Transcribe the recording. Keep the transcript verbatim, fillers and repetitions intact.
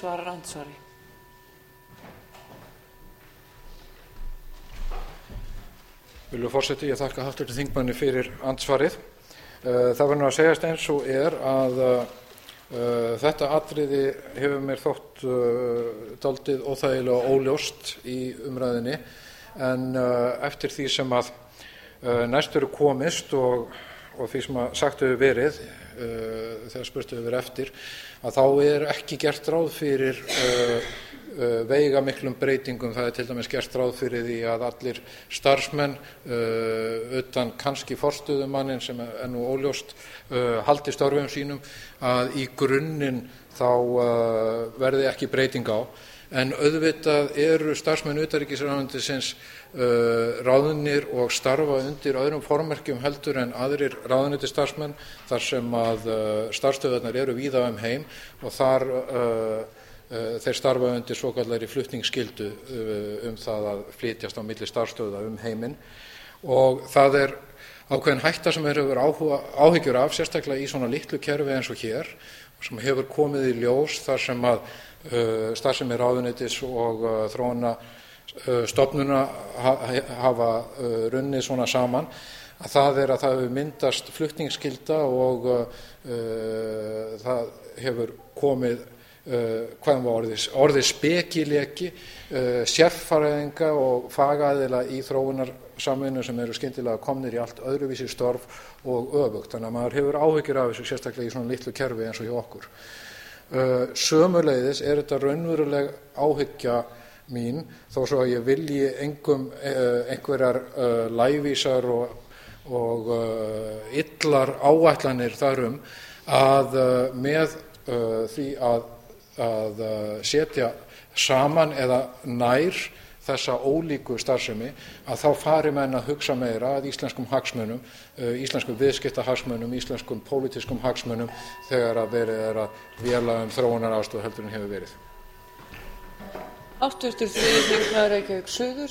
Svarar andsvari. Virðulegur forseti, ég þakka háttvirtum þingmanni fyrir andsvarið. Það verður nú að segjast eins og er að uh, þetta atriði hefur mér þótt uh, dálítið óþægilega óljóst í umræðinni, en uh, eftir því sem að uh, næst eru komist og, og því sem að sagt hefur verið uh, þegar spurt hefur verið eftir, að þá er ekki gert ráð fyrir uh, Uh, veiga miklum breytingum. Það er til dæmis gert ráð fyrir því að allir starfsmenn uh, utan kannski forstöðumanninn sem er nú óljóst uh, haldi störfum sínum, að í grunninn þá uh, verði ekki breyting á, en auðvitað eru starfsmenn utanríkisráðuneytisins uh, ráðnir og starfa undir öðrum formerkjum heldur en aðrir ráðuneytisstarfsmenn, þar sem að uh, starfsstöðvarnar eru víða um heim og þar uh, þeir starfa undir svokallari flutningsskyldu um það að flytjast á milli starfsstöðva um heiminn, og það er ákveðin hætta sem hefur áhyggjur af, sérstaklega í svona litlu kerfi eins og hér, sem hefur komið í ljós þar sem að uh, starfsemi ráðuneytis og uh, þróuna uh, stofnuna ha hafa uh, runnið svona saman, að það er að það hefur myndast flutningsskylda og uh, það hefur komið Uh, hvað var orðið, orðið spekileki uh, sérfræðinga og fagaðila í þróunarsamvinnu sem eru skyndilega komnir í allt öðruvísi störf og öfugt, þannig að maður hefur áhyggjur af þessu, sérstaklega í svona litlu kerfi eins og hjá okkur. Uh, sömuleiðis er þetta raunveruleg áhyggja mín, þó svo að ég vilji engum uh, einhverjar uh, lævísar og, og uh, illar áætlanir þarum, að uh, með uh, því að að setja saman eða nær þessa ólíku starfsemi, að þá fari menn að hugsa meira að íslenskum hagsmunum, íslenskum viðskiptahagsmunum, íslenskum pólitískum hagsmunum, þegar að verið er að véla um þróunaraðstoð heldur en hefur verið. Háttvirtur þriðji þingmaður Reykjavík suður.